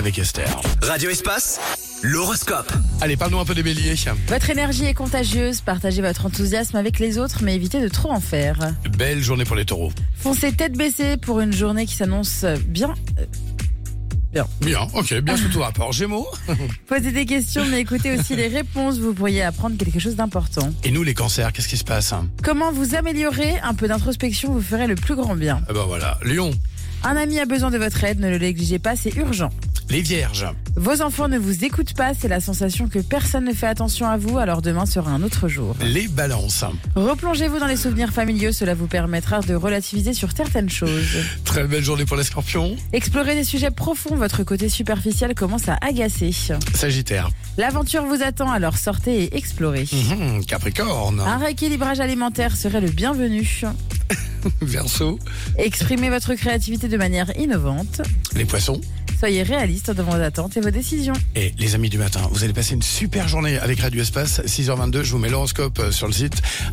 avec Esther. Radio Espace, l'horoscope. Allez, parle-nous un peu des béliers. Votre énergie est contagieuse, partagez votre enthousiasme avec les autres, mais évitez de trop en faire. Belle journée pour les taureaux. Foncez tête baissée pour une journée qui s'annonce bien. Bien, ok, bien sous tout rapport. Gémeaux. Posez des questions, mais écoutez aussi les réponses, vous pourriez apprendre quelque chose d'important. Et nous, les cancers, qu'est-ce qui se passe? Comment vous améliorer? Un peu d'introspection vous ferait le plus grand bien. Ah ben voilà. Lion. Un ami a besoin de votre aide, ne le négligez pas, c'est urgent. Les vierges. Vos enfants ne vous écoutent pas, c'est la sensation que personne ne fait attention à vous, alors demain sera un autre jour. Les balances. Replongez-vous dans les souvenirs familiaux, cela vous permettra de relativiser sur certaines choses. Très belle journée pour les scorpions. Explorez des sujets profonds, votre côté superficiel commence à agacer. Sagittaire. L'aventure vous attend, alors sortez et explorez. Capricorne. Un rééquilibrage alimentaire serait le bienvenu. Verseau. Exprimez votre créativité de manière innovante. Les poissons. Soyez réaliste dans vos attentes et vos décisions. Et les amis du matin, vous allez passer une super journée avec Radio Espace. 6h22, je vous mets l'horoscope sur le site.